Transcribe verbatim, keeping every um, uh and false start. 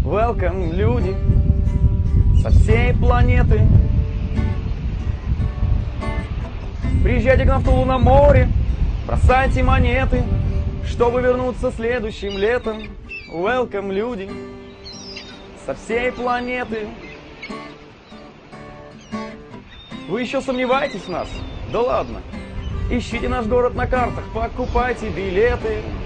Welcome, люди со всей планеты. Приезжайте к нам в Тулу на море, бросайте монеты, чтобы вернуться следующим летом. Welcome, люди со всей планеты. Вы еще сомневаетесь в нас? Да ладно. Ищите наш город на картах, покупайте билеты.